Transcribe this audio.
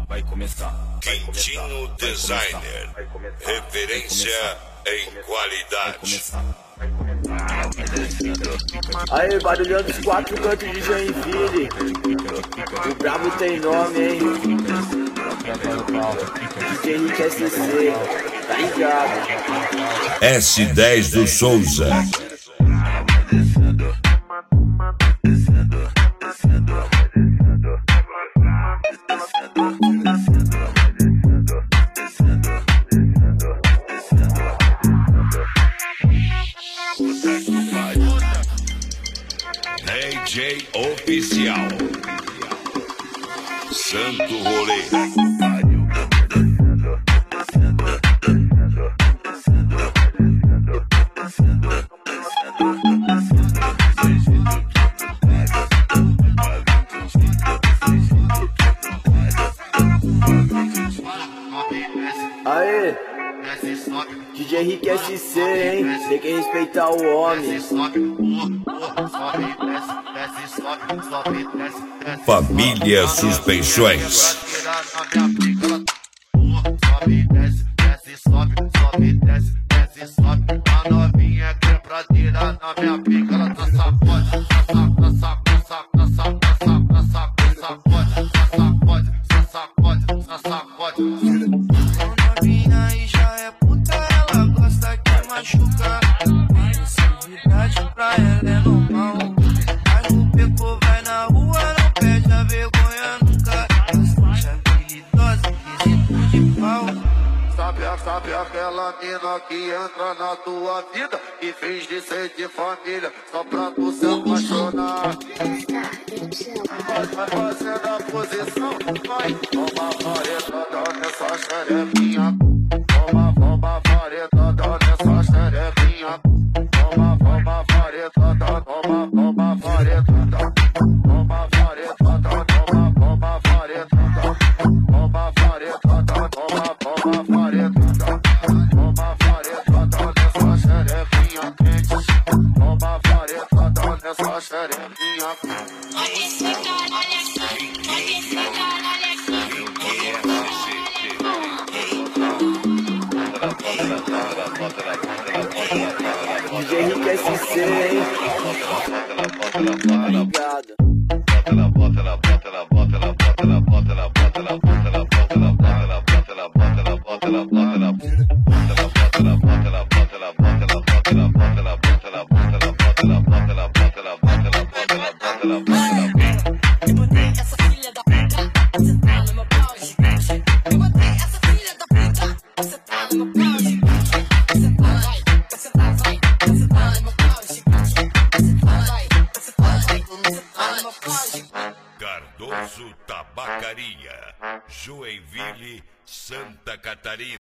Quentinho Designer, referência em qualidade. Aí, barulhão dos quatro cantos de Joinville. O brabo tem nome, hein? DJ Henrique SC, tá ligado? S10 do Souza. DJ Oficial Santo Rolê. Aê, DJ Henrique SC, hein? Tem que respeitar o homem. Família Suspensões. A novinha quebradeira na minha pica, ela tá sacode, sacode. Novinha aí já é puta, ela gosta que machuca. Agressividade pra ela é normal. Mas o pecô vai na rua, não perde a vergonha nunca. Bastante habilidosa, quesito de pau. Sabe aquela mina que entra na tua vida e finge ser de família só pra tu se apaixonar? Vai fazendo a posição, vai. Toma varetada nessa xerequinha. Toma varetada nessa xerequinha. Toma varetada, toma varetada. Toma varetada, toma varetada. Toma varetada, toma varetada. Toma varetada nessa xerequinha quente. Toma varetada nessa xerequinha. Olha esse caralho aqui, olha esse caralho aqui. DJ Henrique SC, hein? Tá ligado? Eu botei essa filha da puta, você tá no meu pau gigante. Eu botei essa filha da puta, você tá no meu pau gigante. Você tá no meu pau gigante. Você tá no meu pau gigante. Cardoso Tabacaria, Joinville, Santa Catarina.